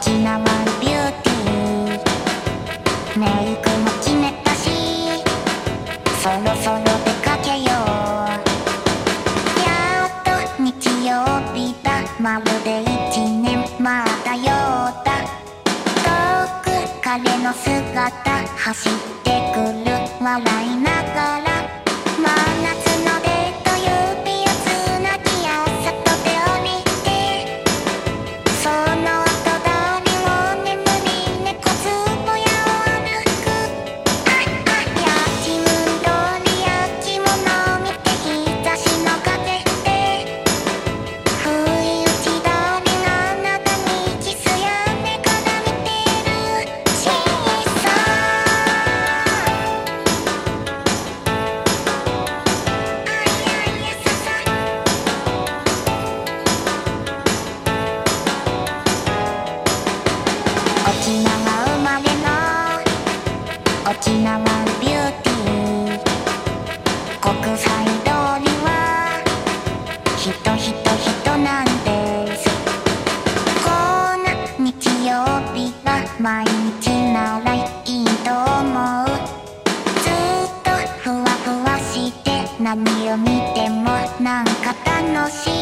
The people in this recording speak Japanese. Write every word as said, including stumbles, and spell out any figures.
ちなワンビューティー、メイクも決めたし、そろそろ出かけよう。やっと日曜日だ、まるで一年またようだ。遠く彼の姿走ってくる、笑いながら真夏のデート、指をつなぎ朝と手を見て、その後誰も眠り猫つぼやを歩く。ああやちむんどり焼き物を見て日差しの風で不意打ち誰があなたにキスや目から見てる。小さ沖縄生まれの沖縄ビューティー、国際通りは人人人なんです。こんな日曜日が毎日ならいいと思う。ずっとふわふわして何を見てもなんか楽しい。